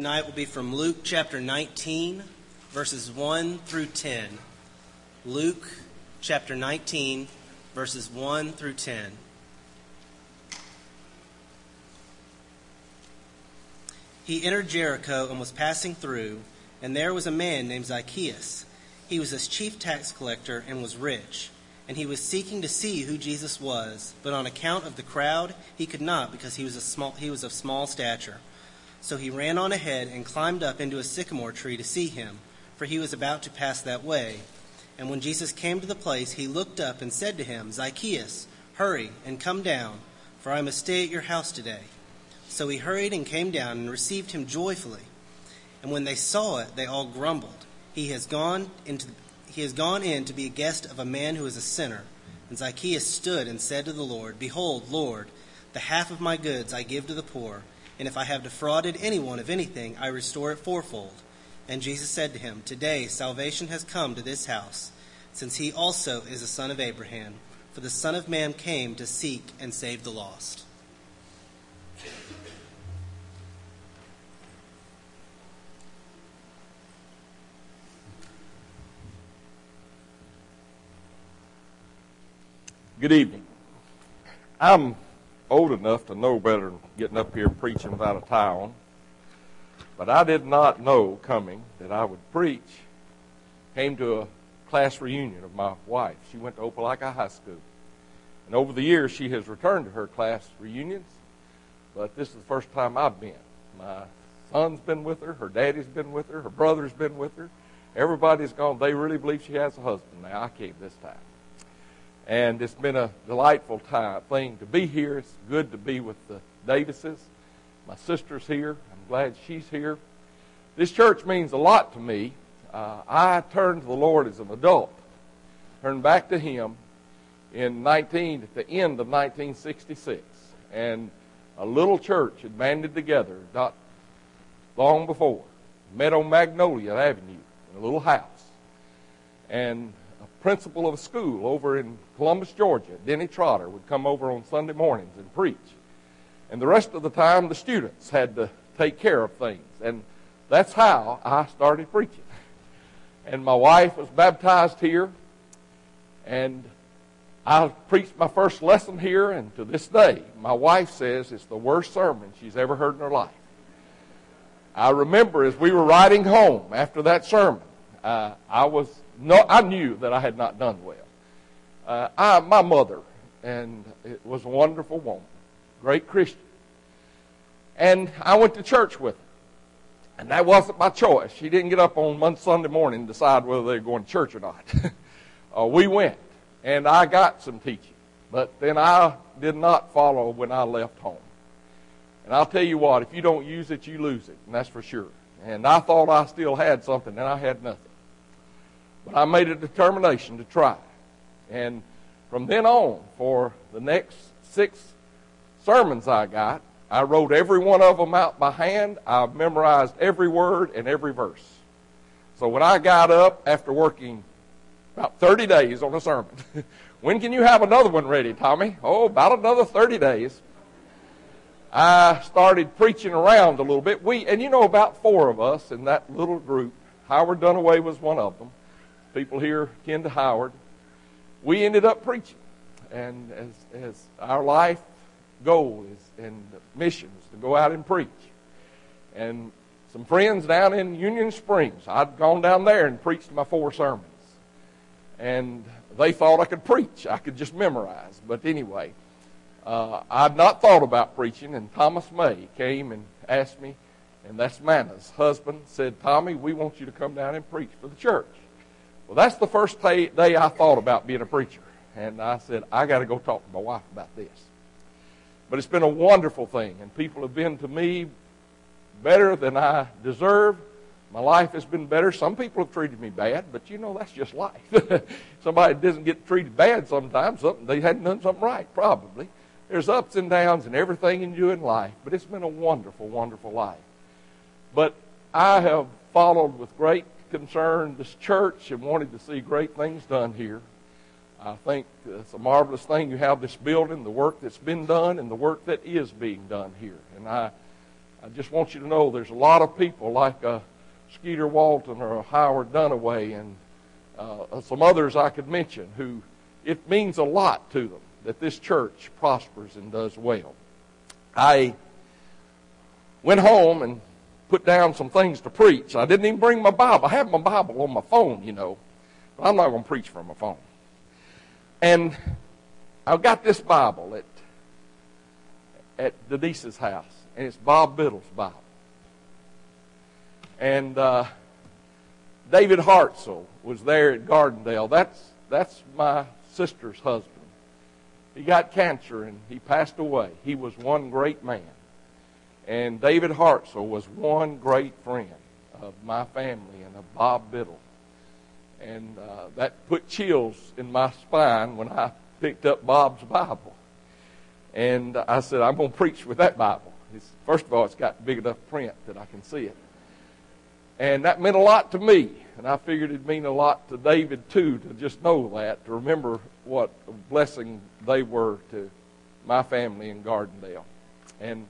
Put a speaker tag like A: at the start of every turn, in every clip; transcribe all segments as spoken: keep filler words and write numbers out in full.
A: tonight will be from Luke chapter nineteen, verses one through ten. Luke chapter nineteen, verses one through ten. He entered Jericho and was passing through, and there was a man named Zacchaeus. He was a chief tax collector and was rich, and he was seeking to see who Jesus was, but on account of the crowd he could not, because he was a small he was of small stature. So he ran on ahead and climbed up into a sycamore tree to see him, for he was about to pass that way. And when Jesus came to the place, he looked up and said to him, "Zacchaeus, hurry and come down, for I must stay at your house today." So he hurried and came down and received him joyfully. And when they saw it, they all grumbled. He has gone into he has gone in to be a guest of a man who is a sinner. And Zacchaeus stood and said to the Lord, "Behold, Lord, the half of my goods I give to the poor, and if I have defrauded anyone of anything, I restore it fourfold." And Jesus said to him, "Today salvation has come to this house, since he also is a son of Abraham. For the Son of Man came to seek and save the lost."
B: Good evening. I'm old enough to know better than getting up here preaching without a tie on, but I did not know coming that I would preach. Came to a class reunion of my wife. She went to Opelika High School, and over the years she has returned to her class reunions, but this is the first time I've been. My son's been with her, her daddy's been with her, her brother's been with her. Everybody's gone. They really believe she has a husband now. I came this time. And it's been a delightful time, thing to be here. It's good to be with the Davises. My sister's here. I'm glad she's here. This church means a lot to me. Uh, I turned to the Lord as an adult. Turned back to Him in nineteen at the end of nineteen sixty-six. And a little church had banded together not long before. Met on Magnolia Avenue in a little house. And principal of a school over in Columbus, Georgia, Denny Trotter, would come over on Sunday mornings and preach. And the rest of the time, the students had to take care of things. And that's how I started preaching. And my wife was baptized here. And I preached my first lesson here. And to this day, my wife says it's the worst sermon she's ever heard in her life. I remember as we were riding home after that sermon, uh, I was No, I knew that I had not done well. Uh, I, my mother, and it was a wonderful woman, great Christian. And I went to church with her. And that wasn't my choice. She didn't get up on one Sunday morning and decide whether they were going to church or not. uh, we went, and I got some teaching. But then I did not follow when I left home. And I'll tell you what, if you don't use it, you lose it, and that's for sure. And I thought I still had something, and I had nothing. But I made a determination to try. And from then on, for the next six sermons I got, I wrote every one of them out by hand. I memorized every word and every verse. So when I got up after working about thirty days on a sermon, when can you have another one ready, Tommy? Oh, about another thirty days. I started preaching around a little bit. We, and you know, about four of us in that little group. Howard Dunaway was one of them. People here kin to Howard. We ended up preaching. And as, as our life goal is and mission is to go out and preach. And some friends down in Union Springs, I'd gone down there and preached my four sermons. And they thought I could preach. I could just memorize. But anyway, uh, I'd not thought about preaching. And Thomas May came and asked me, and that's Manna's husband, said, "Tommy, we want you to come down and preach for the church." Well, that's the first day I thought about being a preacher. And I said, I got to go talk to my wife about this. But it's been a wonderful thing. And people have been to me better than I deserve. My life has been better. Some people have treated me bad, but you know, that's just life. Somebody doesn't get treated bad sometimes. Something, they hadn't done something right, probably. There's ups and downs and everything you do in life. But it's been a wonderful, wonderful life. But I have followed with great concern this church and wanted to see great things done here. I think it's a marvelous thing you have this building, the work that's been done and the work that is being done here. And I I just want you to know there's a lot of people like uh, Skeeter Walton or Howard Dunaway and uh, some others I could mention who it means a lot to them that this church prospers and does well. I went home and put down some things to preach. I didn't even bring my Bible. I have my Bible on my phone, you know, but I'm not going to preach from my phone. And I've got this Bible at at Denise's house, and it's Bob Biddle's Bible. And uh, David Hartzell was there at Gardendale. That's that's my sister's husband. He got cancer and he passed away. He was one great man. And David Hartzell was one great friend of my family and of Bob Biddle. And uh, that put chills in my spine when I picked up Bob's Bible. And I said, I'm going to preach with that Bible. It's, first of all, it's got big enough print that I can see it. And that meant a lot to me. And I figured it'd mean a lot to David, too, to just know that, to remember what a blessing they were to my family in Gardendale. And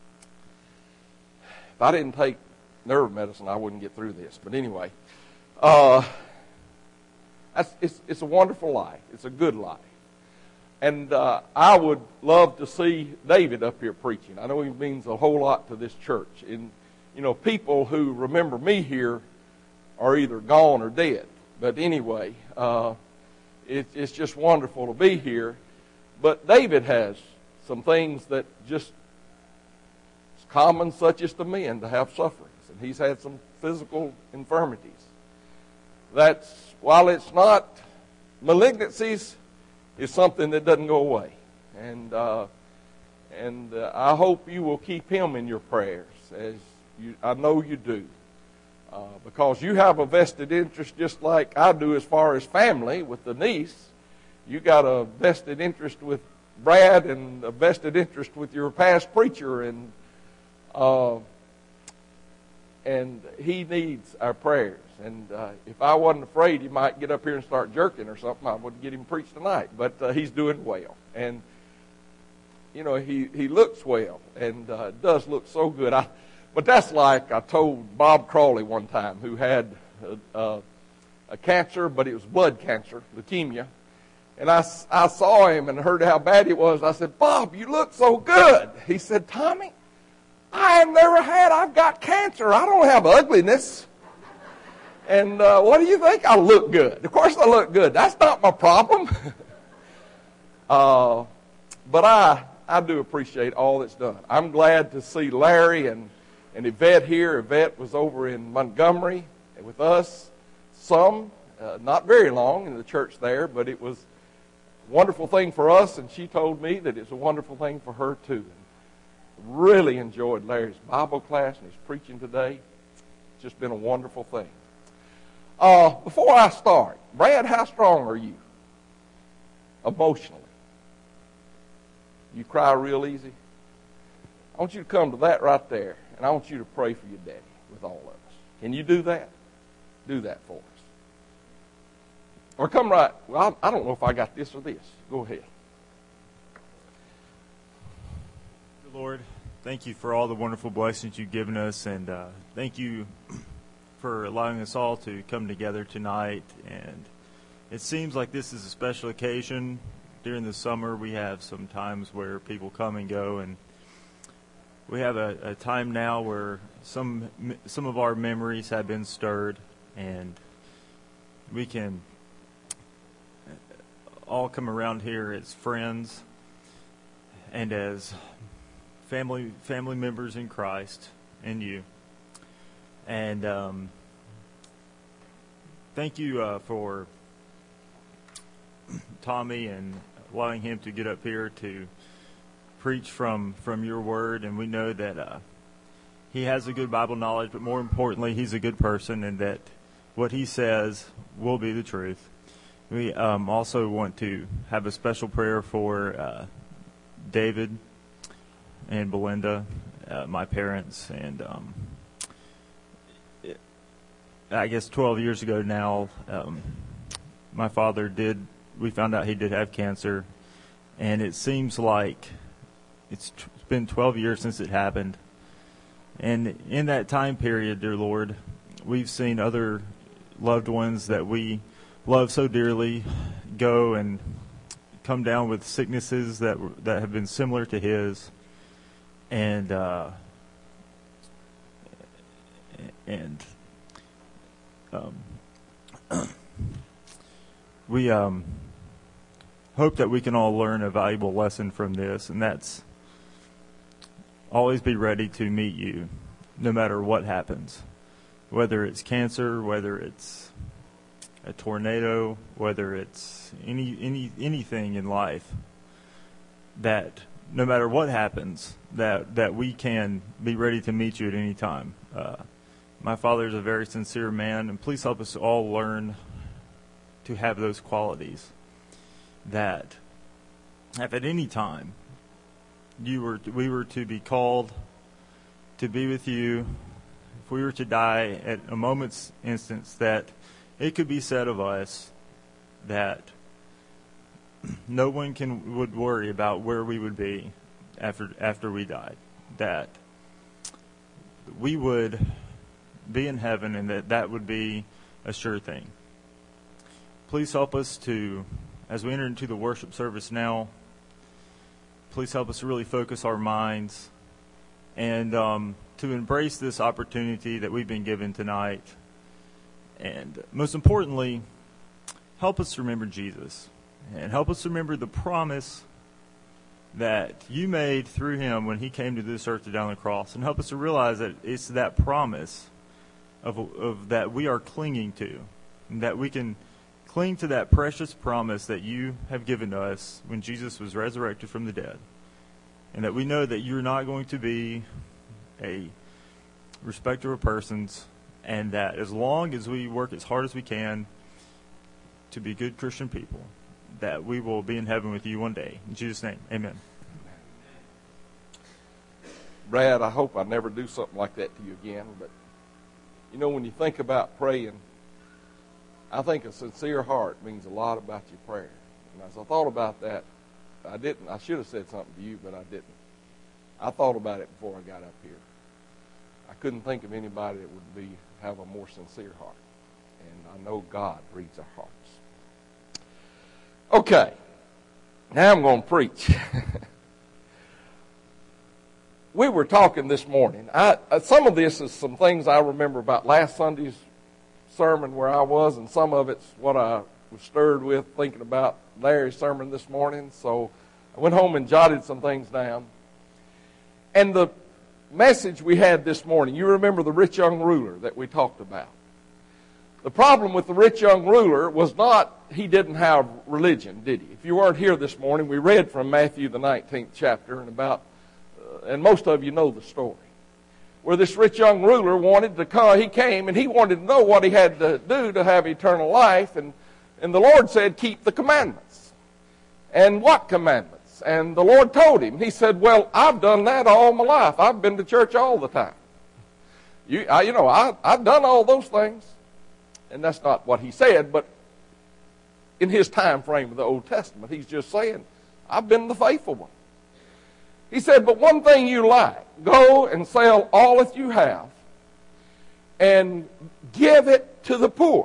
B: if I didn't take nerve medicine, I wouldn't get through this. But anyway, uh, that's, it's, it's a wonderful life. It's a good life. And uh, I would love to see David up here preaching. I know he means a whole lot to this church. And, you know, people who remember me here are either gone or dead. But anyway, uh, it, it's just wonderful to be here. But David has some things that just is common, such as to men, to have sufferings. And he's had some physical infirmities. That's, while it's not malignancies, is something that doesn't go away. And uh, and uh, I hope you will keep him in your prayers, as you, I know you do. Uh, because you have a vested interest just like I do as far as family with the niece. You got a vested interest with Brad and a vested interest with your past preacher. And, uh, and he needs our prayers. And uh, if I wasn't afraid he might get up here and start jerking or something, I wouldn't get him to preach tonight. But uh, he's doing well. And, you know, he, he looks well and uh, does look so good. I, but that's like I told Bob Crawley one time, who had a, a, a cancer, but it was blood cancer, leukemia. And I, I saw him and heard how bad it was. I said, Bob, you look so good. He said, Tommy, I have never had, I've got cancer. I don't have ugliness. And uh, what do you think? I look good. Of course I look good. That's not my problem. uh, but I I do appreciate all that's done. I'm glad to see Larry and, and Yvette here. Yvette was over in Montgomery with us some, uh, not very long in the church there, but it was a wonderful thing for us, and she told me that it's a wonderful thing for her too. And really enjoyed Larry's Bible class and his preaching today. It's just been a wonderful thing. Uh, before I start, Brad, how strong are you emotionally? You cry real easy? I want you to come to that right there, and I want you to pray for your daddy with all of us. Can you do that? Do that for us. Or come right, well, I don't know if I got this or this. Go ahead.
C: Lord, thank you for all the wonderful blessings you've given us, and uh, thank you for allowing us all to come together tonight. And it seems like this is a special occasion. During the summer, we have some times where people come and go, and we have a, a time now where some some of our memories have been stirred, and we can all come around here as friends and as family family members in Christ and you. And um, thank you uh, for Tommy and allowing him to get up here to preach from, from your word. And we know that uh, he has a good Bible knowledge, but more importantly, he's a good person, and that what he says will be the truth. We um, also want to have a special prayer for uh, David and Belinda, uh, my parents, and um, I guess twelve years ago now, um, my father did, we found out he did have cancer, and it seems like it's t- been twelve years since it happened, And in that time period, dear Lord, we've seen other loved ones that we love so dearly go and come down with sicknesses that that have been similar to his, and uh, and um, we um, hope that we can all learn a valuable lesson from this, and that's always be ready to meet you, no matter what happens, whether it's cancer, whether it's a tornado, whether it's any any anything in life, that no matter what happens, that that we can be ready to meet you at any time. Uh, my father is a very sincere man, and please help us all learn to have those qualities, that if at any time you were to, we were to be called to be with you, if we were to die at a moment's instance, that it could be said of us that no one can would worry about where we would be after after we died, that we would be in heaven, and that that would be a sure thing. Please help us to, as we enter into the worship service now, please help us to really focus our minds and um, to embrace this opportunity that we've been given tonight. And most importantly, help us to remember Jesus, and help us to remember the promise that you made through him when he came to this earth to die on the cross, and help us to realize that it's that promise of, of that we are clinging to, and that we can cling to that precious promise that you have given to us when Jesus was resurrected from the dead, and that we know that you're not going to be a respecter of persons, and that as long as we work as hard as we can to be good Christian people, that we will be in heaven with you one day. In Jesus' name, amen.
B: Brad, I hope I never do something like that to you again, but you know, when you think about praying, I think a sincere heart means a lot about your prayer. And as I thought about that, I didn't, I should have said something to you, but I didn't. I thought about it before I got up here. I couldn't think of anybody that would be have a more sincere heart. And I know God reads our hearts. Okay, now I'm going to preach. We were talking this morning. I, uh, some of this is some things I remember about last Sunday's sermon where I was, and some of it's what I was stirred with thinking about Larry's sermon this morning. So I went home and jotted some things down. And the message we had this morning, you remember the rich young ruler that we talked about. The problem with the rich young ruler was not he didn't have religion, did he? If you weren't here this morning, we read from Matthew the nineteenth chapter, and about, uh, and most of you know the story, where this rich young ruler wanted to come. He came and he wanted to know what he had to do to have eternal life, and and the Lord said, "Keep the commandments." And what commandments? And the Lord told him. He said, "Well, I've done that all my life. I've been to church all the time. You, I, you know, I, I've done all those things." And that's not what he said, but in his time frame of the Old Testament, he's just saying, I've been the faithful one. He said, but one thing you lack, go and sell all that you have and give it to the poor.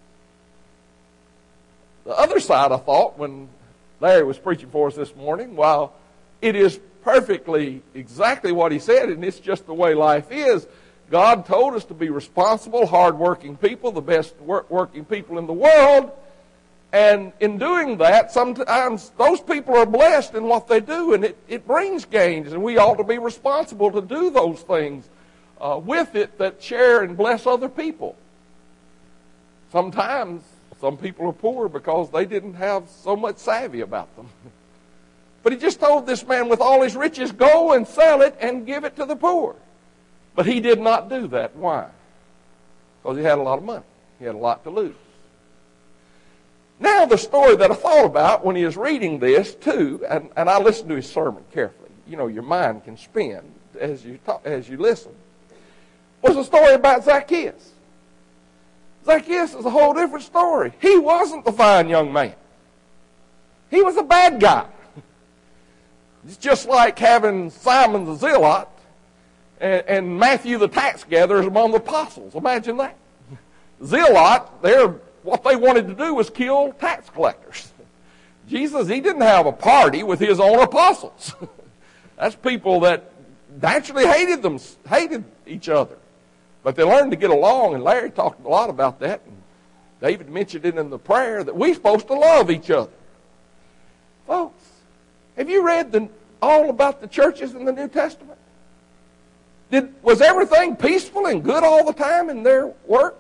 B: The other side, I thought, when Larry was preaching for us this morning, while it is perfectly exactly what he said, and it's just the way life is, God told us to be responsible, hard-working people, the best work- working people in the world. And in doing that, sometimes those people are blessed in what they do, and it, it brings gains. And we ought to be responsible to do those things uh, with it that share and bless other people. Sometimes some people are poor because they didn't have so much savvy about them. But he just told this man with all his riches, go and sell it and give it to the poor. But he did not do that. Why? Because he had a lot of money. He had a lot to lose. Now the story that I thought about when he was reading this too, and, and I listened to his sermon carefully. You know, your mind can spin as you talk, as you listen. Was a story about Zacchaeus. Zacchaeus is a whole different story. He wasn't the fine young man. He was a bad guy. It's just like having Simon the Zealot And, and Matthew the tax gatherer is among the apostles. Imagine that. Zealot, they're, what they wanted to do was kill tax collectors. Jesus, he didn't have a party with his own apostles. That's people that naturally hated them, hated each other. But they learned to get along, and Larry talked a lot about that. And David mentioned it in the prayer that we're supposed to love each other. Folks, have you read the, all about the churches in the New Testament? Did, was everything peaceful and good all the time in their work?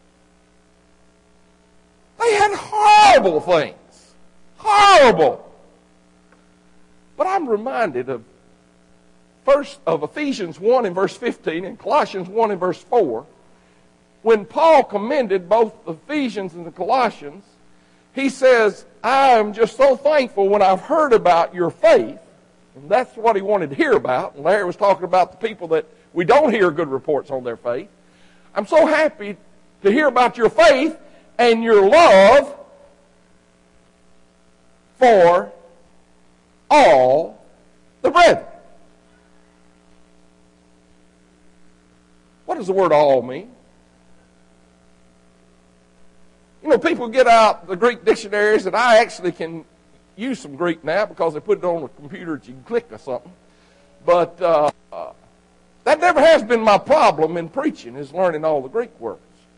B: They had horrible things. Horrible. But I'm reminded of first of Ephesians one in verse fifteen and Colossians one in verse four. When Paul commended both the Ephesians and the Colossians, he says, I am just so thankful when I've heard about your faith. And that's what he wanted to hear about. And Larry was talking about the people that we don't hear good reports on their faith. I'm so happy to hear about your faith and your love for all the brethren. What does the word all mean? You know, people get out the Greek dictionaries, and I actually can use some Greek now because they put it on the computer that you can click or something. But uh, uh, that never has been my problem in preaching, is learning all the Greek words.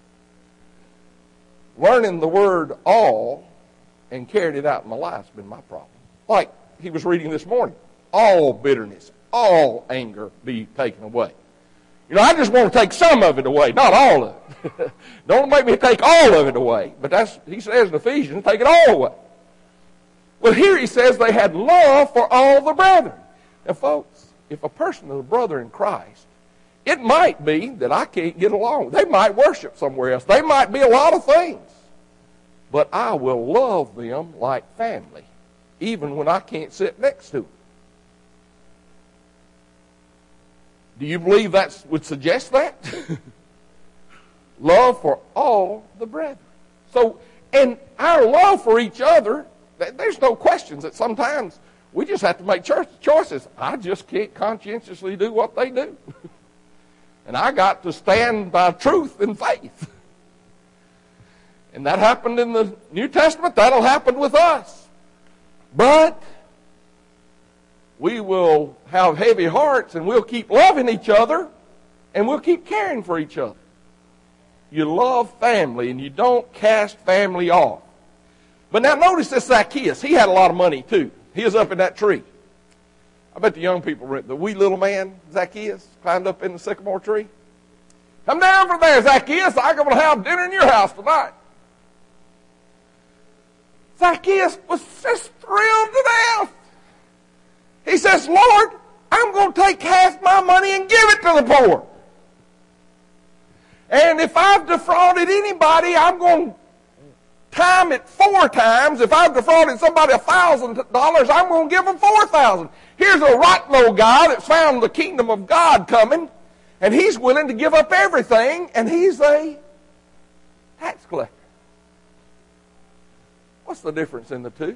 B: Learning the word all and carrying it out in my life has been my problem. Like he was reading this morning, all bitterness, all anger be taken away. You know, I just want to take some of it away, not all of it. Don't make me take all of it away. But that's, he says in Ephesians, take it all away. Well, here he says they had love for all the brethren. Now, folks, if a person is a brother in Christ, it might be that I can't get along. They might worship somewhere else. They might be a lot of things. But I will love them like family, even when I can't sit next to them. Do you believe that would suggest that? Love for all the brethren. So, and our love for each other, there's no questions that sometimes we just have to make choices. I just can't conscientiously do what they do. And I got to stand by truth and faith. And that happened in the New Testament. That'll happen with us. But we will have heavy hearts, and we'll keep loving each other, and we'll keep caring for each other. You love family, and you don't cast family off. But now notice this Zacchaeus. He had a lot of money too. He was up in that tree. I bet the young people, the wee little man, Zacchaeus, climbed up in the sycamore tree. Come down from there, Zacchaeus. I'm going to have dinner in your house tonight. Zacchaeus was just thrilled to death. He says, Lord, I'm going to take half my money and give it to the poor. And if I've defrauded anybody, I'm going to time it four times. If I've defrauded somebody a thousand dollars, I'm going to give them four thousand. Here's a rotten old guy that's found the kingdom of God coming, and he's willing to give up everything, and he's a tax collector. What's the difference in the two?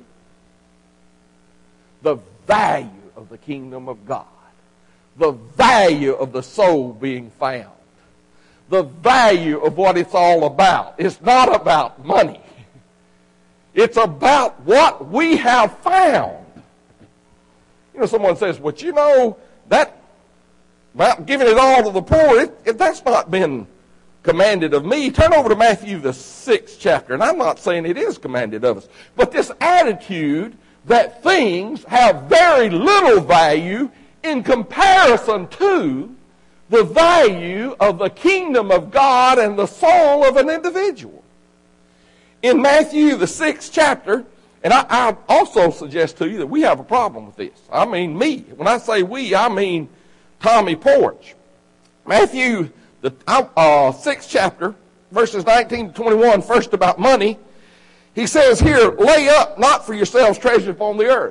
B: The value of the kingdom of God. The value of the soul being found. The value of what it's all about. It's not about money. It's about what we have found. You know, someone says, well, you know, that about giving it all to the poor, it, it, that's not been commanded of me. Turn over to Matthew, the sixth chapter. And I'm not saying it is commanded of us. But this attitude that things have very little value in comparison to the value of the kingdom of God and the soul of an individual. In Matthew, the sixth chapter, and I, I also suggest to you that we have a problem with this. I mean me. When I say we, I mean Tommy Porch. Matthew, the uh, sixth chapter, verses nineteen to twenty-one, first about money. He says here, lay up not for yourselves treasures upon the earth.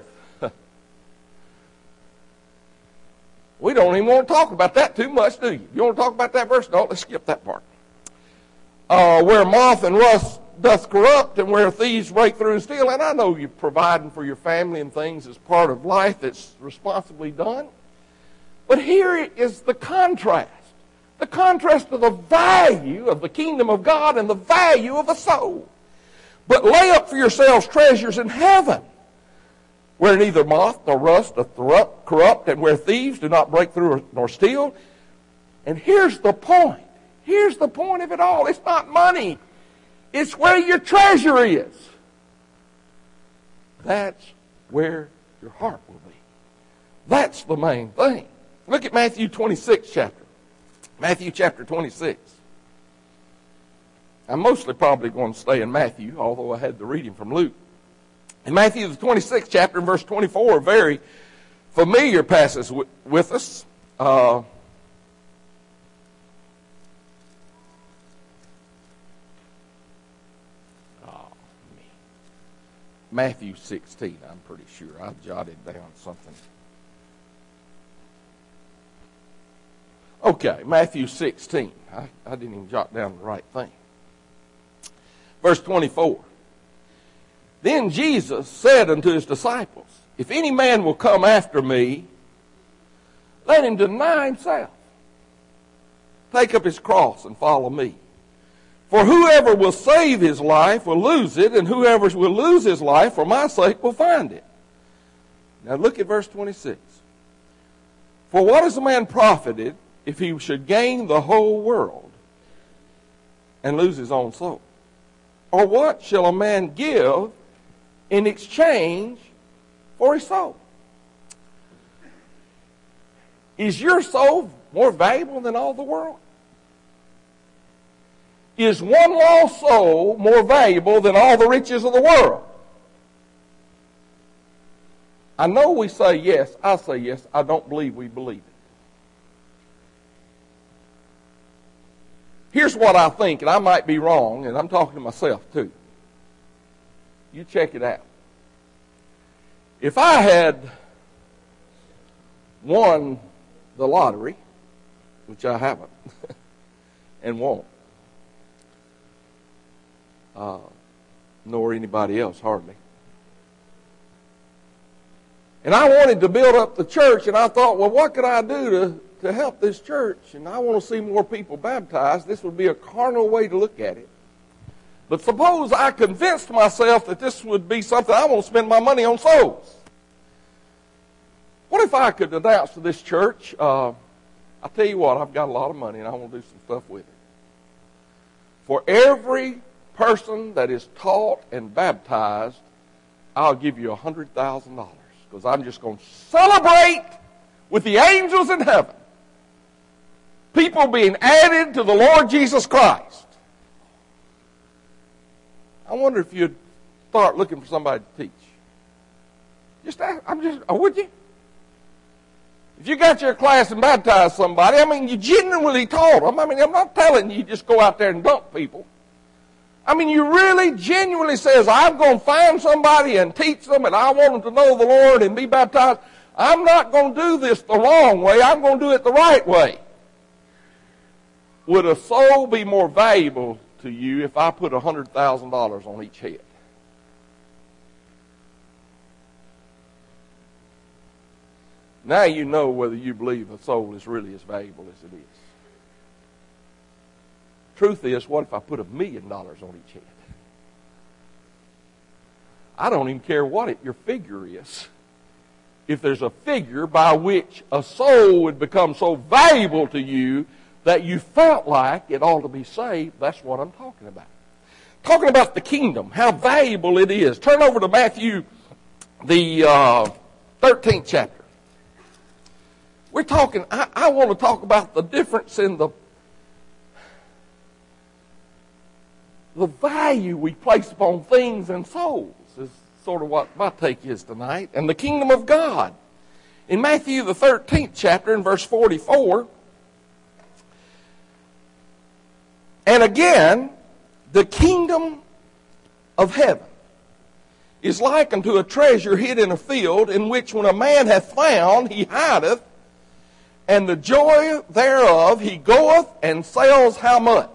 B: We don't even want to talk about that too much, do you? You want to talk about that verse? No, let's skip that part. Uh, where moth and rust doth corrupt, and where thieves break through and steal. And I know you're providing for your family and things as part of life that's responsibly done. But here is the contrast. The contrast of the value of the kingdom of God and the value of a soul. But lay up for yourselves treasures in heaven, where neither moth nor rust doth corrupt, and where thieves do not break through nor steal. And here's the point. Here's the point of it all. It's not money. It's where your treasure is. That's where your heart will be. That's the main thing. Look at Matthew twenty-six chapter. Matthew chapter twenty-six. I'm mostly probably going to stay in Matthew, although I had to read him from Luke. In Matthew the twenty-sixth chapter, and verse twenty-four, a very familiar passage with, with us. Uh, oh, me. Matthew sixteen, I'm pretty sure. I jotted down something. Okay, Matthew sixteen. I, I didn't even jot down the right thing. Verse twenty-four. Then Jesus said unto his disciples, if any man will come after me, let him deny himself, take up his cross and follow me. For whoever will save his life will lose it, and whoever will lose his life for my sake will find it. Now look at verse twenty-six. For what is a man profited if he should gain the whole world and lose his own soul? Or what shall a man give in exchange for his soul? Is your soul more valuable than all the world? Is one lost soul more valuable than all the riches of the world? I know we say yes. I say yes. I don't believe we believe it. Here's what I think, and I might be wrong, and I'm talking to myself too. You check it out. If I had won the lottery, which I haven't, and won't, uh, nor anybody else hardly, and I wanted to build up the church, and I thought, well, what could I do to, to help this church? And I want to see more people baptized. This would be a carnal way to look at it. But suppose I convinced myself that this would be something I want to spend my money on souls. What if I could announce to this church, uh, I'll tell you what, I've got a lot of money and I want to do some stuff with it. For every person that is taught and baptized, I'll give you one hundred thousand dollars. Because I'm just going to celebrate with the angels in heaven. People being added to the Lord Jesus Christ. I wonder if you'd start looking for somebody to teach. Just, I'm just, oh, would you? If you got your class and baptized somebody, I mean, you genuinely taught them. I mean, I'm not telling you just go out there and dump people. I mean, you really genuinely says, I'm going to find somebody and teach them, and I want them to know the Lord and be baptized. I'm not going to do this the wrong way. I'm going to do it the right way. Would a soul be more valuable to you if I put one hundred thousand dollars on each head? Now you know whether you believe a soul is really as valuable as it is. Truth is, what if I put a million dollars on each head? I don't even care what it, your figure is. If there's a figure by which a soul would become so valuable to you that you felt like it ought to be saved, that's what I'm talking about. Talking about the kingdom, how valuable it is. Turn over to Matthew, the uh, thirteenth chapter. We're talking, I, I want to talk about the difference in the the value we place upon things and souls is sort of what my take is tonight. And the kingdom of God. In Matthew the thirteenth chapter, in verse forty-four, and again, the kingdom of heaven is like unto a treasure hid in a field, in which when a man hath found, he hideth, and the joy thereof he goeth and sells how much?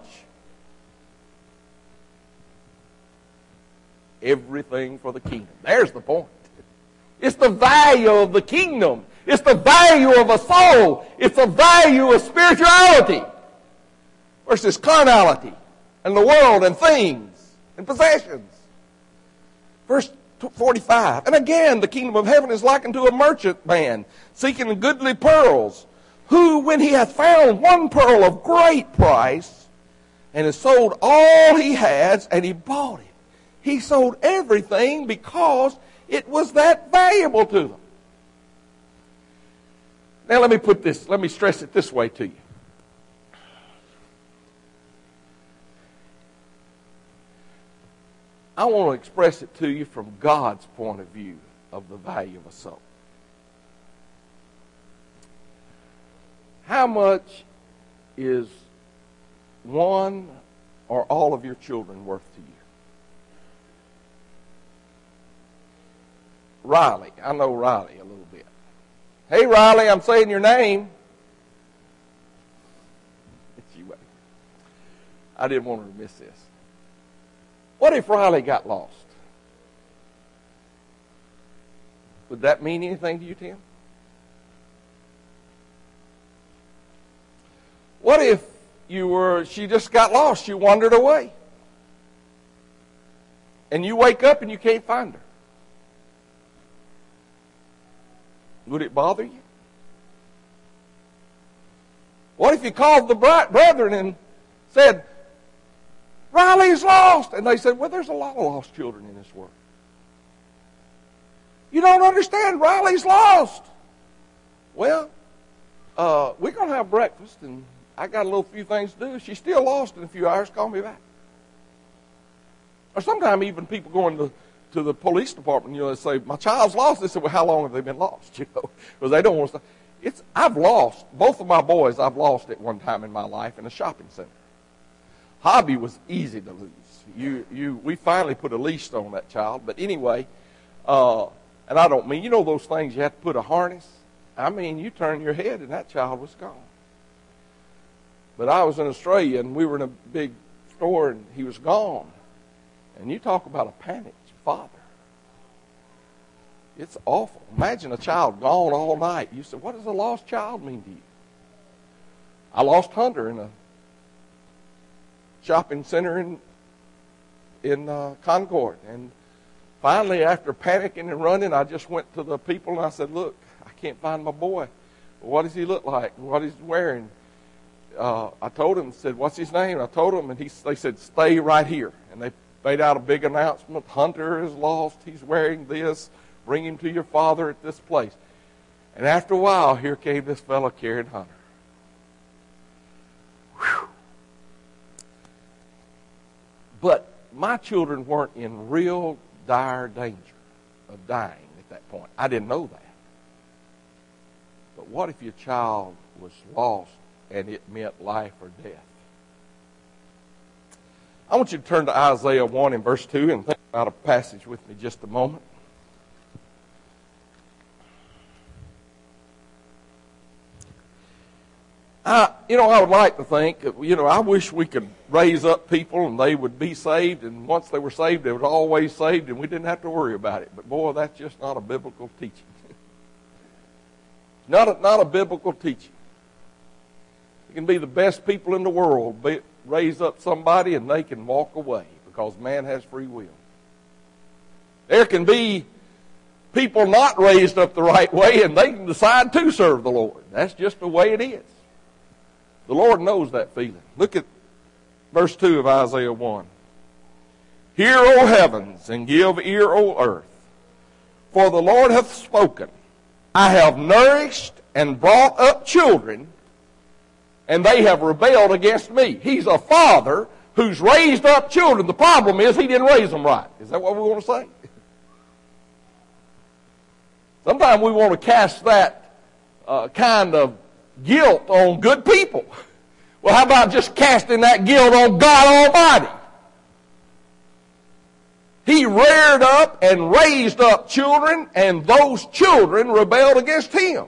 B: Everything for the kingdom. There's the point. It's the value of the kingdom. It's the value of a soul. It's the value of spirituality versus carnality and the world and things and possessions. Verse forty-five. And again, the kingdom of heaven is likened to a merchant man seeking goodly pearls, who, when he hath found one pearl of great price, and has sold all he has, and he bought it. He sold everything because it was that valuable to them. Now let me put this, let me stress it this way to you. I want to express it to you from God's point of view of the value of a soul. How much is one or all of your children worth to you? Riley. I know Riley a little bit. Hey, Riley, I'm saying your name. It's you. I didn't want to miss this. What if Riley got lost? Would that mean anything to you, Tim? What if you were, she just got lost, she wandered away, and you wake up and you can't find her? Would it bother you? What if you called the brethren and said, Riley's lost? And they said, well, there's a lot of lost children in this world. You don't understand, Riley's lost. Well, uh, we're going to have breakfast, and I got a little few things to do. She's still lost in a few hours. Call me back. Or sometimes even people going to, to the police department, you know, they say, my child's lost. They say, well, how long have they been lost? You know, because they don't want to. It's, I've lost, both of my boys I've lost at one time in my life in a shopping center. Hobby was easy to lose. You, you, we finally put a leash on that child. But anyway, uh, and I don't mean, you know those things you have to put a harness? I mean, you turn your head and that child was gone. But I was in Australia and we were in a big store and he was gone. And you talk about a panicked father. It's awful. Imagine a child gone all night. You said, what does a lost child mean to you? I lost Hunter in a shopping center in in uh, Concord. And finally, after panicking and running, I just went to the people and I said, look, I can't find my boy. What does he look like? What is he wearing? Uh, I told him, said, what's his name? I told him, and he, they said, stay right here. And they made out a big announcement. Hunter is lost. He's wearing this. Bring him to your father at this place. And after a while, here came this fellow carrying Hunter. Whew. But my children weren't in real dire danger of dying at that point. I didn't know that. But what if your child was lost and it meant life or death? I want you to turn to Isaiah one and verse two and think about a passage with me just a moment. I, you know, I would like to think, you know, I wish we could raise up people and they would be saved, and once they were saved, they were always saved, and we didn't have to worry about it. But boy, that's just not a biblical teaching. not, a, not a biblical teaching. You can be the best people in the world, be, raise up somebody, and they can walk away because man has free will. There can be people not raised up the right way, and they can decide to serve the Lord. That's just the way it is. The Lord knows that feeling. Look at verse two of Isaiah one. Hear, O heavens, and give ear, O earth. For the Lord hath spoken. I have nourished and brought up children, and they have rebelled against me. He's a father who's raised up children. The problem is he didn't raise them right. Is that what we want to say? Sometimes we want to cast that uh, kind of guilt on good people. Well, how about just casting that guilt on God Almighty? He reared up and raised up children, and those children rebelled against him.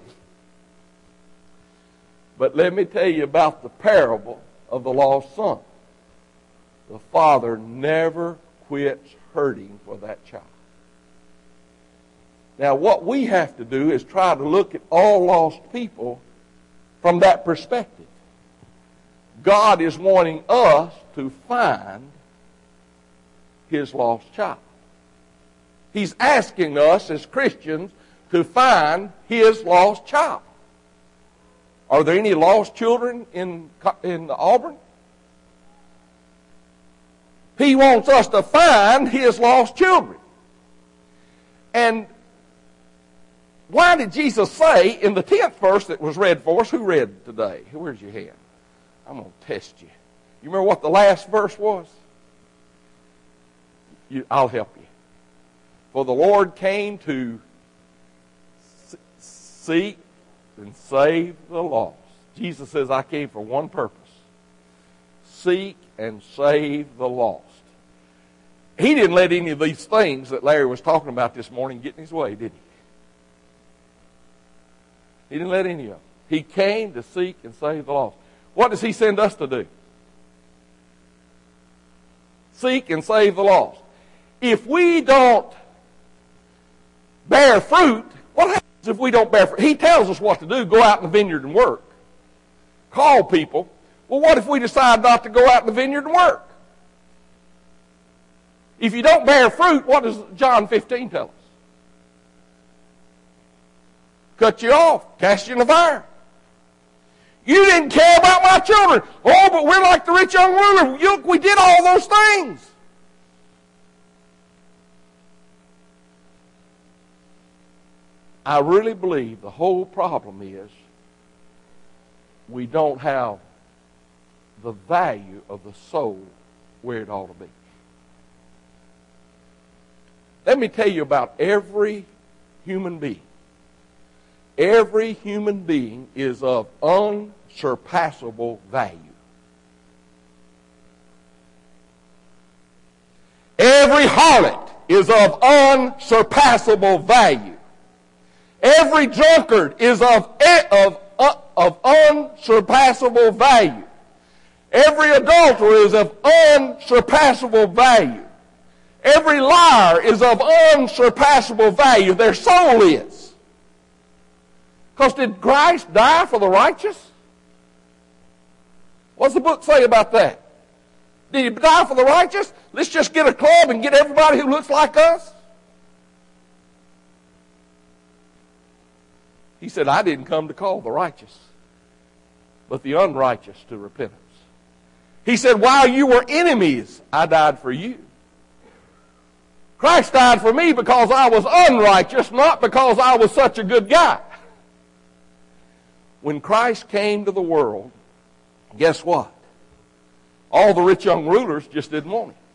B: But let me tell you about the parable of the lost son. The father never quits hurting for that child. Now, what we have to do is try to look at all lost people from that perspective. God is wanting us to find His lost child. He's asking us as Christians to find His lost child. Are there any lost children in, in Auburn? He wants us to find His lost children. And why did Jesus say in the tenth verse that was read for us, who read today? Where's your hand? I'm going to test you. You remember what the last verse was? You, I'll help you. For the Lord came to seek and save the lost. Jesus says, I came for one purpose. Seek and save the lost. He didn't let any of these things that Larry was talking about this morning get in his way, did he? He didn't let any of them. He came to seek and save the lost. What does He send us to do? Seek and save the lost. If we don't bear fruit, what happens if we don't bear fruit? He tells us what to do. Go out in the vineyard and work. Call people. Well, what if we decide not to go out in the vineyard and work? If you don't bear fruit, what does John fifteen tell us? Cut you off. Cast you in the fire. You didn't care about my children. Oh, but we're like the rich young ruler. Look, we did all those things. I really believe the whole problem is we don't have the value of the soul where it ought to be. Let me tell you about every human being. Every human being is of unsurpassable value. Every harlot is of unsurpassable value. Every drunkard is of, of, of unsurpassable value. Every adulterer is of unsurpassable value. Every liar is of unsurpassable value. Their soul is. Because did Christ die for the righteous? What's the book say about that? Did He die for the righteous? Let's just get a club and get everybody who looks like us? He said, I didn't come to call the righteous, but the unrighteous to repentance. He said, while you were enemies, I died for you. Christ died for me because I was unrighteous, not because I was such a good guy. When Christ came to the world, guess what? All the rich young rulers just didn't want Him.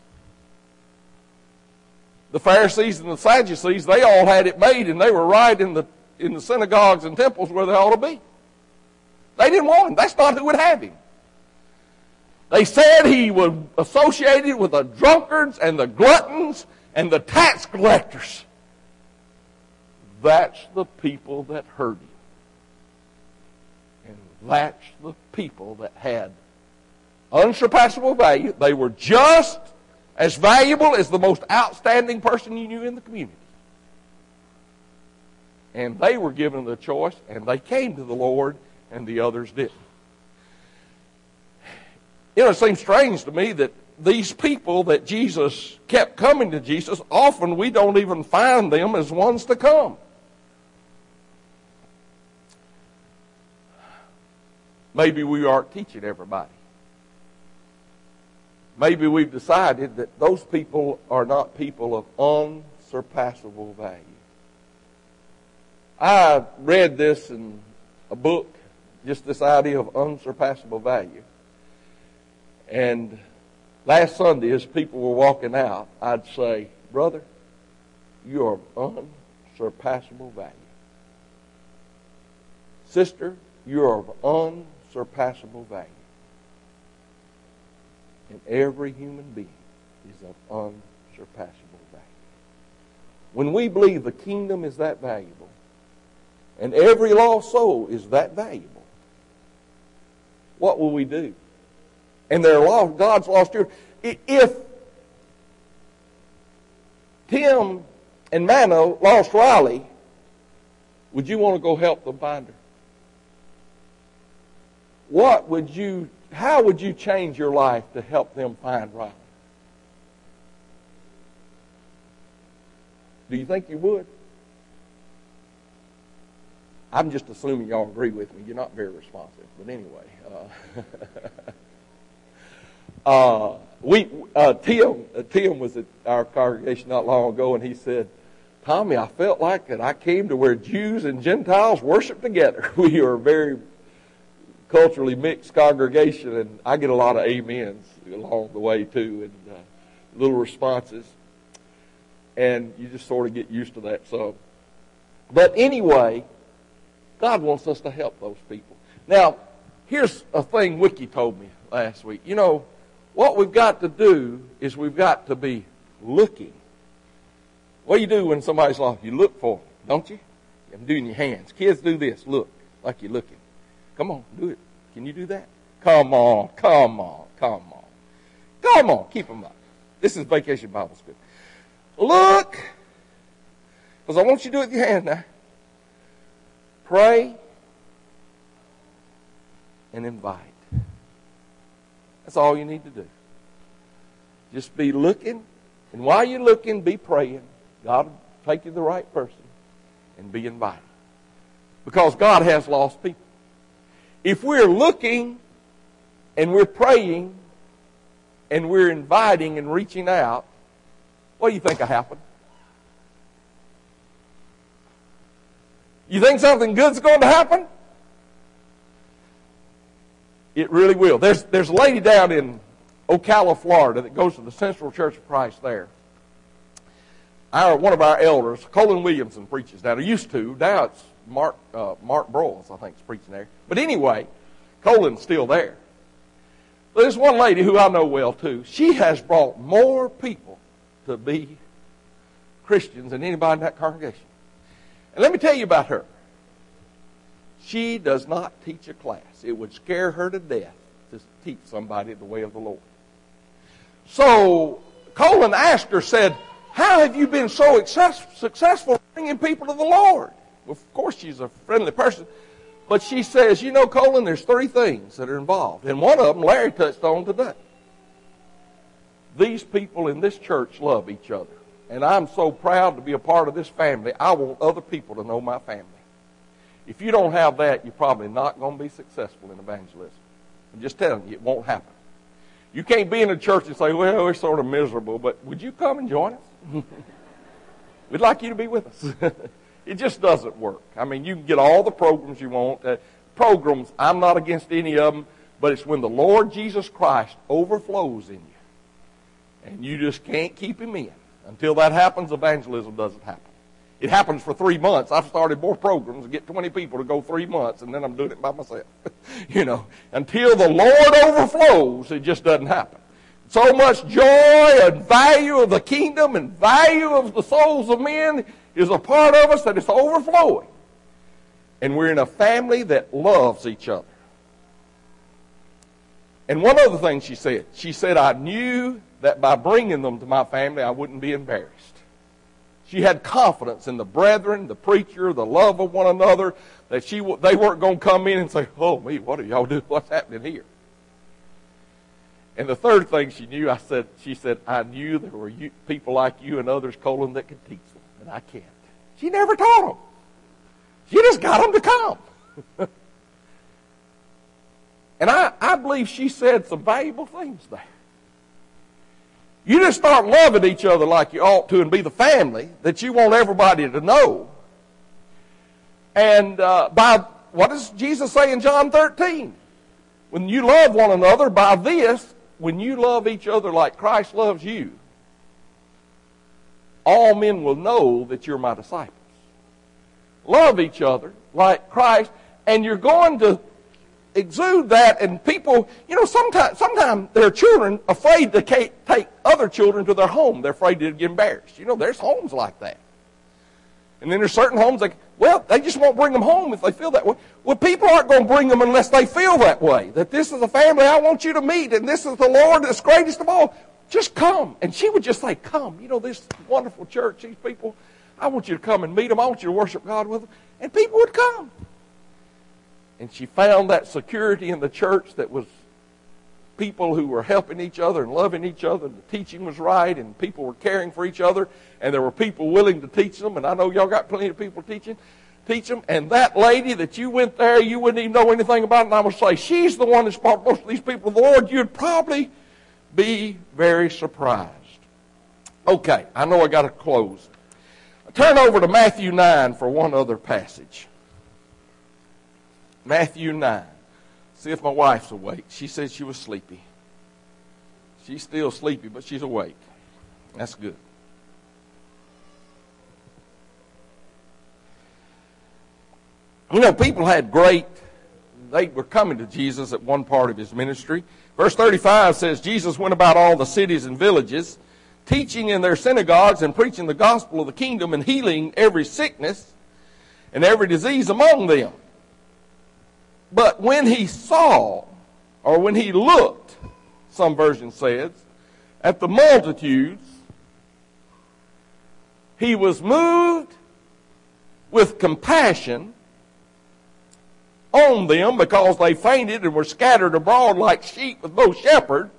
B: The Pharisees and the Sadducees, they all had it made, and they were right in the, in the synagogues and temples where they ought to be. They didn't want Him. That's not who would have Him. They said He was associated with the drunkards and the gluttons and the tax collectors. That's the people that heard Him. And that's the people that had unsurpassable value. They were just as valuable as the most outstanding person you knew in the community. And they were given the choice, and they came to the Lord, and the others didn't. You know, it seems strange to me that these people that Jesus kept coming to Jesus, often we don't even find them as ones to come. Maybe we aren't teaching everybody. Maybe we've decided that those people are not people of unsurpassable value. I read this in a book, just this idea of unsurpassable value. And last Sunday, as people were walking out, I'd say, brother, you are of unsurpassable value. Sister, you are of unsurpassable value. And every human being is of unsurpassable value. When we believe the kingdom is that valuable, and every lost soul is that valuable, what will we do? And they're lost, God's lost children. If Tim and Mano lost Riley, Would you want to go help them find her? What would you, how would you change your life to help them find Riley? Do you think you would? I'm just assuming y'all agree with me. You're not very responsive. But anyway. Uh, uh, we uh, Tim, uh, Tim was at our congregation not long ago, and he said, Tommy, I felt like that I came to where Jews and Gentiles worship together. We are a very culturally mixed congregation, and I get a lot of amens along the way, too, and uh, little responses. And you just sort of get used to that. So, but anyway, God wants us to help those people. Now, here's a thing Wiki told me last week. You know, what we've got to do is we've got to be looking. What do you do when somebody's lost? You look for them, don't you? I'm doing your hands. Kids do this. Look, like you're looking. Come on, do it. Can you do that? Come on, come on, come on. Come on, keep them up. This is Vacation Bible School. Look, because I want you to do it with your hands now. Pray and invite. That's all you need to do. Just be looking, and while you're looking, be praying. God will take you to the right person and be invited. Because God has lost people. If we're looking and we're praying and we're inviting and reaching out, what do you think will happen? You think something good's going to happen? It really will. There's, there's a lady down in Ocala, Florida that goes to the Central Church of Christ there. Our, one of our elders, Colin Williamson, preaches down there. Used to. Now it's Mark, uh, Mark Broyles, I think, is preaching there. But anyway, Colin's still there. But there's one lady who I know well, too. She has brought more people to be Christians than anybody in that congregation. And let me tell you about her. She does not teach a class. It would scare her to death to teach somebody the way of the Lord. So Colin asked her, said, how have you been so successful bringing people to the Lord? Well, of course, she's a friendly person. But she says, you know, Colin, there's three things that are involved. And one of them Larry touched on today. These people in this church love each other. And I'm so proud to be a part of this family. I want other people to know my family. If you don't have that, you're probably not going to be successful in evangelism. I'm just telling you, it won't happen. You can't be in a church and say, well, we're sort of miserable, but would you come and join us? We'd like you to be with us. It just doesn't work. I mean, you can get all the programs you want. Uh, programs, I'm not against any of them, but it's when the Lord Jesus Christ overflows in you. And you just can't keep him in. Until that happens, evangelism doesn't happen. It happens for three months. I've started more programs to get twenty people to go three months, and then I'm doing it by myself. You know, until the Lord overflows, it just doesn't happen. So much joy and value of the kingdom and value of the souls of men is a part of us that it's overflowing. And we're in a family that loves each other. And one other thing she said, she said, I knew that by bringing them to my family, I wouldn't be embarrassed. She had confidence in the brethren, the preacher, the love of one another, that she they weren't going to come in and say, oh, me, what are y'all doing? What's happening here? And the third thing she knew, I said, she said, I knew there were you, people like you and others, Colin, that could teach them, and I can't. She never taught them. She just got them to come. And I, I believe she said some valuable things there. You just start loving each other like you ought to and be the family that you want everybody to know. And uh, by, what does Jesus say in John thirteen? When you love one another, by this, when you love each other like Christ loves you, all men will know that you're my disciples. Love each other like Christ, and you're going to exude that, and people, you know, sometimes sometimes there are children afraid to take other children to their home. They're afraid to get embarrassed. You know, there's homes like that. And then there's certain homes like, well, they just won't bring them home if they feel that way. Well, people aren't going to bring them unless they feel that way, that this is a family I want you to meet, and this is the Lord that's greatest of all. Just come. And she would just say, come. You know, this wonderful church, these people, I want you to come and meet them. I want you to worship God with them. And people would come. And she found that security in the church that was people who were helping each other and loving each other. And the teaching was right, and people were caring for each other, and there were people willing to teach them. And I know y'all got plenty of people teaching, teach them. And that lady that you went there, you wouldn't even know anything about, and I would say, she's the one that's brought most of these people to the Lord. You'd probably be very surprised. Okay, I know I got to close. Turn over to Matthew nine for one other passage. Matthew nine. See if my wife's awake. She said she was sleepy. She's still sleepy, but she's awake. That's good. You know, people had great, they were coming to Jesus at one part of his ministry. Verse thirty-five says, Jesus went about all the cities and villages, teaching in their synagogues and preaching the gospel of the kingdom and healing every sickness and every disease among them. But when he saw, or when he looked, some version says, at the multitudes, he was moved with compassion on them because they fainted and were scattered abroad like sheep with no shepherd.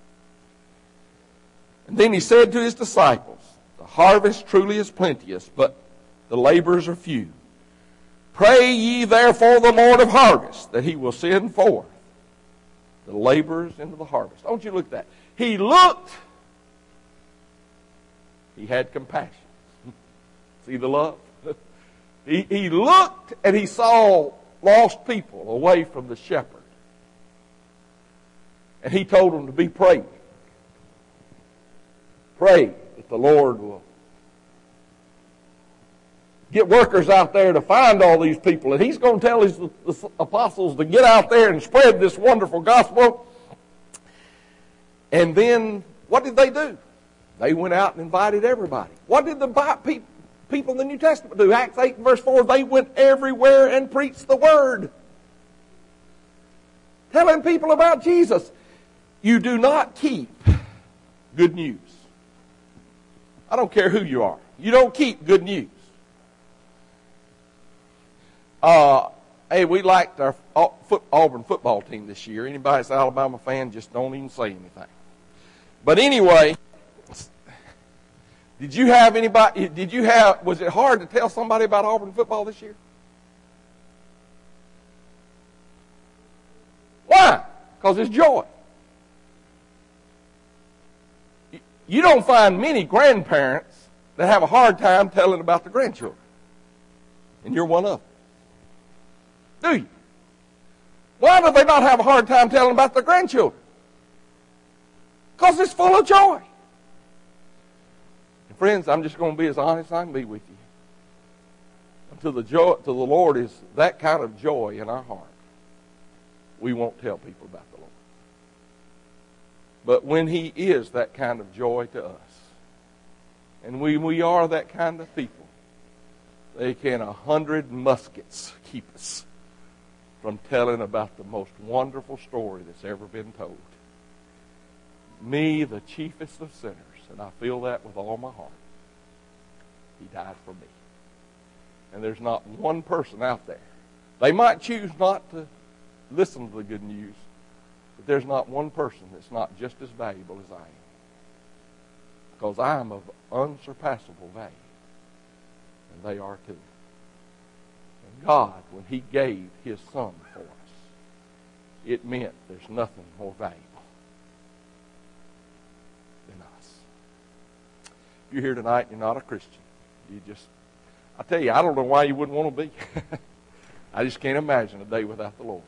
B: And then he said to his disciples, the harvest truly is plenteous, but the laborers are few. Pray ye therefore the Lord of harvest, that he will send forth the laborers into the harvest. Don't you look at that. He looked, he had compassion. See the love? he, he looked and he saw lost people away from the shepherd. And he told them to be praying. Pray that the Lord will get workers out there to find all these people. And he's going to tell his apostles to get out there and spread this wonderful gospel. And then, what did they do? They went out and invited everybody. What did the people in the New Testament do? Acts eight and verse four, they went everywhere and preached the word. Telling people about Jesus. You do not keep good news. I don't care who you are. You don't keep good news. Uh, hey, we liked our Auburn football team this year. Anybody that's an Alabama fan, just don't even say anything. But anyway, did you have anybody, did you have, was it hard to tell somebody about Auburn football this year? Why? Because it's joy. You don't find many grandparents that have a hard time telling about the grandchildren. And you're one of them. Do you? Why do they not have a hard time telling about their grandchildren? Because it's full of joy. And friends, I'm just going to be as honest as I can be with you. Until the joy, till the Lord is that kind of joy in our heart, we won't tell people about the Lord. But when he is that kind of joy to us, and we, we are that kind of people, they can a hundred muskets keep us from telling about the most wonderful story that's ever been told. Me, the chiefest of sinners, and I feel that with all my heart. He died for me. And there's not one person out there. They might choose not to listen to the good news, but there's not one person that's not just as valuable as I am. Because I am of unsurpassable value. And they are too. And God, when he gave his son for us, it meant there's nothing more valuable than us. If you're here tonight and you're not a Christian, you just, I tell you, I don't know why you wouldn't want to be. I just can't imagine a day without the Lord.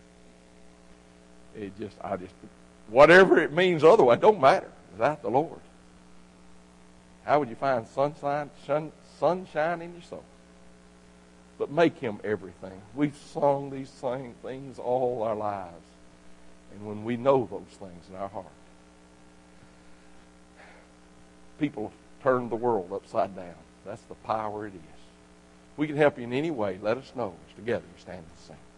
B: It just, I just, whatever it means otherwise, it don't matter without the Lord. How would you find sunshine, sun, sunshine in your soul? But make him everything. We've sung these same things all our lives. And when we know those things in our heart, people turn the world upside down. That's the power it is. If we can help you in any way, let us know. Together we stand and sing.